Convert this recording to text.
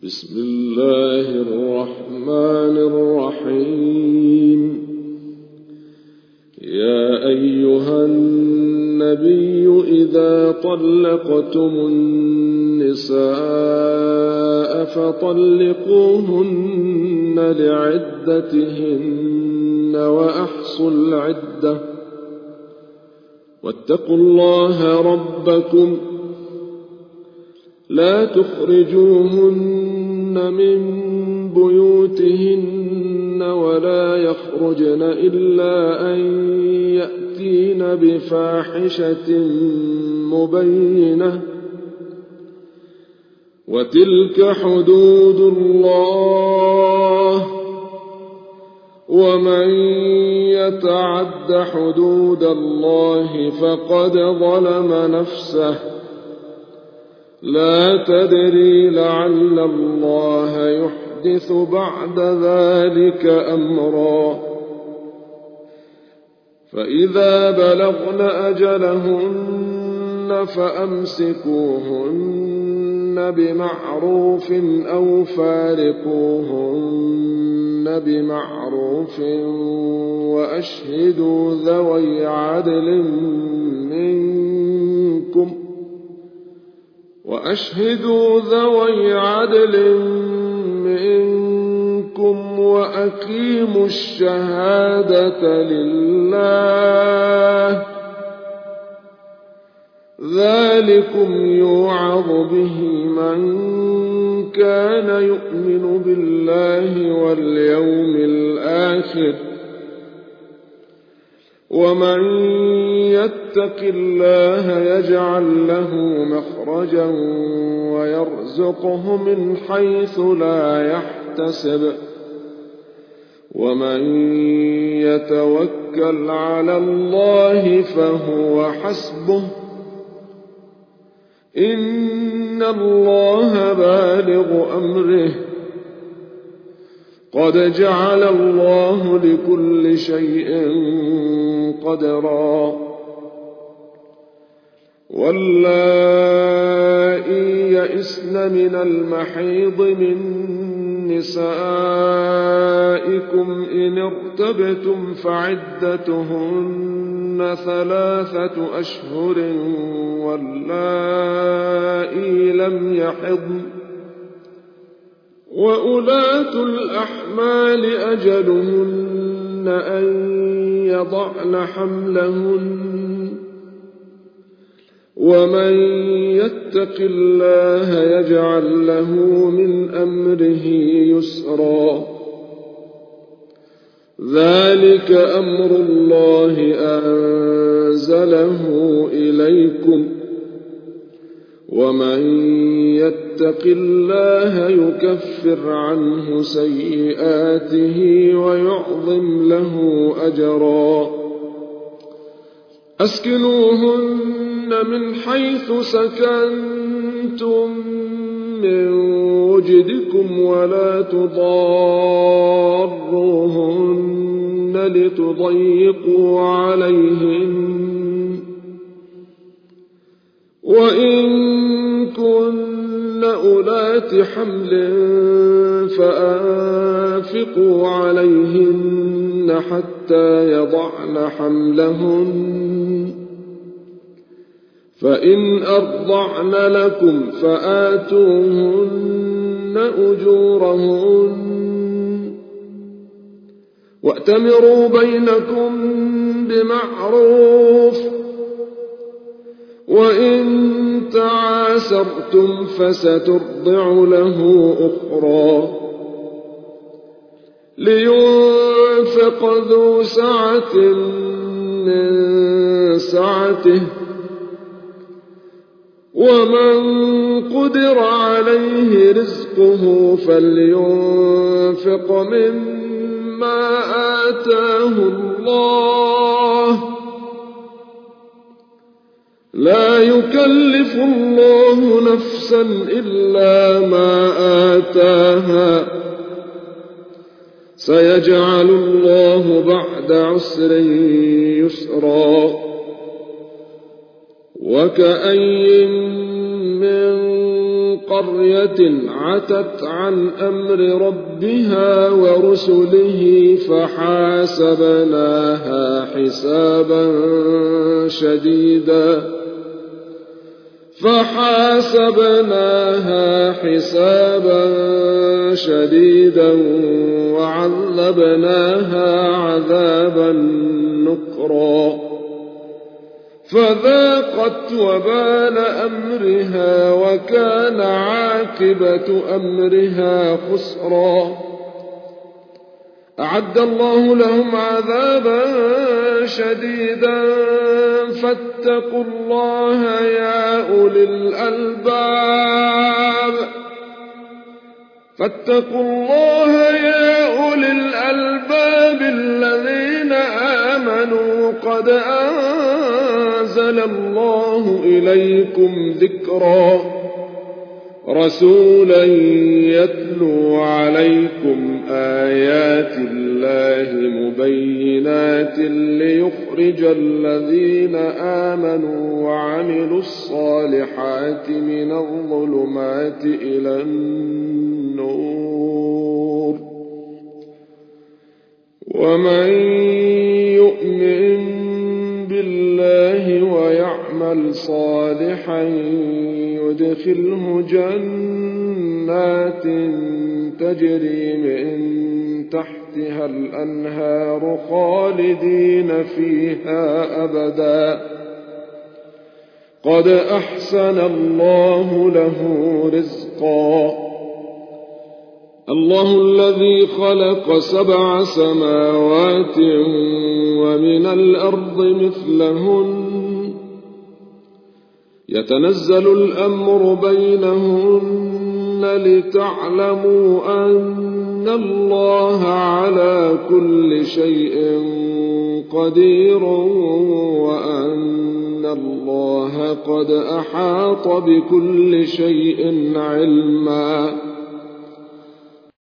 بسم الله الرحمن الرحيم. يا أيها النبي إذا طلقتم النساء فطلقوهن لعدتهن وأحصوا العدة واتقوا الله ربكم لا تخرجوهن من بيوتهن ولا يخرجن إلا أن يأتين بفاحشة مبينة وتلك حدود الله ومن يتعد حدود الله فقد ظلم نفسه لا تدري لعل الله يحدث بعد ذلك أمرا. فإذا بلغن أجلهن فأمسكوهن بمعروف أو فارقوهن بمعروف وأشهدوا ذوي عدل منكم وأقيموا الشهادة لله ذلكم يوعظ به من كان يؤمن بالله واليوم الآخر ومن يتق الله يجعل له مخرجا ويرزقه من حيث لا يحتسب ومن يتوكل على الله فهو حسبه إن الله بالغ أمره قد جعل الله لكل شيء قدرا. واللائي يئسن من المحيض من نسائكم إن ارتبتم فعدتهن 3 أشهر واللائي لم يحضن وأولاة الأحمال أجلهن أن يضعن حملهن ومن يتق الله يجعل له من أمره يسرا. ذلك أمر الله أنزله إليكم ومن يتق الله يكفر عنه سيئاته ويعظم له أجرا. أسكنوهن من حيث سكنتم من وجدكم ولا تضاروهن لتضيقوا عليهن وإن كن أولات حمل فأنفقوا عليهن حتى يضعن حملهن فإن أرضعن لكم فآتوهن أجورهن وأتمروا بينكم بمعروف وإن تعاسرتم فسترضع له أخرى. لينفق ذو سعة من سعته ومن قدر عليه رزقه فلينفق مما آتاه الله لا يكلف الله نفسا إلا ما آتاها سيجعل الله بعد عسر يسرا. وكأين من قرية عتت عن أمر ربها ورسله فحاسبناها حسابا شديدا وعذبناها عذابا نكرا فذاقت وبال أمرها وكان عاقبة أمرها خسرا. أعد الله لهم عذابا شديدا فاتقوا الله يا أولي الألباب الذين آمنوا قد أنزل الله إليكم ذكرا رسولا يتلو عليكم آيات الله مبينات ليخرج الذين آمنوا وعملوا الصالحات من الظلمات إلى النور ومن يؤمن بالله ويعمل صالحا يدخله جنات تجري من تحتها الأنهار خالدين فيها أبدا قد أحسن الله له رزقا. الله الذي خلق 7 سماوات ومن الأرض مثلهن يتنزل الأمر بينهن لتعلموا أن الله على كل شيء قدير وأن الله قد أحاط بكل شيء علما.